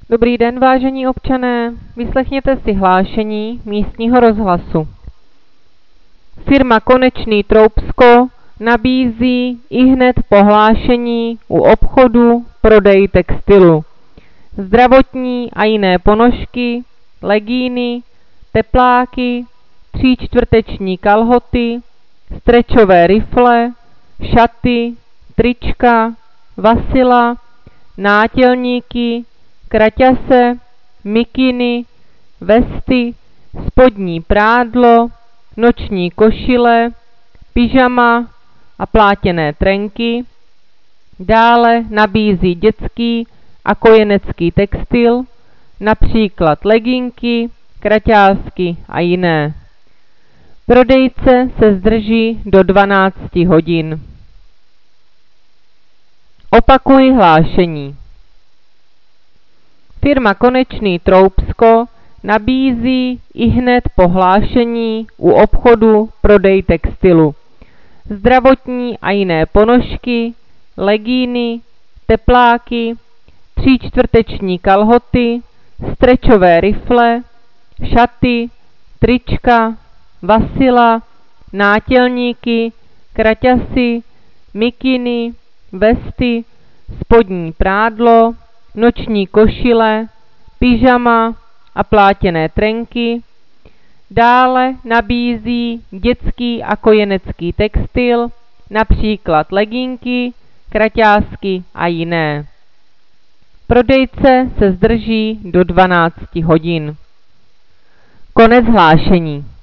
Dobrý den, vážení občané, vyslechněte si hlášení místního rozhlasu. Firma Konečný Troubsko nabízí ihned po hlášení u obchodu prodej textilu, zdravotní a jiné ponožky, legíny, tepláky, 3/4 kalhoty, strečové rifle, šaty, trička, vasila, nátělníky, kraťase, mikiny, vesty, spodní prádlo, noční košile, pyžama a plátěné trenky. Dále nabízí dětský a kojenecký textil, například leginky, kraťásky a jiné. Prodejce se zdrží do 12 hodin. Opakuji hlášení. Firma Konečný Troubsko nabízí ihned po hlášení u obchodu prodej textilu, zdravotní a jiné ponožky, legíny, tepláky, 3/4 kalhoty, strečové rifle, šaty, trička, vasila, nátělníky, kraťasy, mikiny, vesty, spodní prádlo, noční košile, pyžama a plátěné trenky. Dále nabízí dětský a kojenecký textil, například legínky, kraťásky a jiné. Prodejce se zdrží do 12 hodin. Konec hlášení.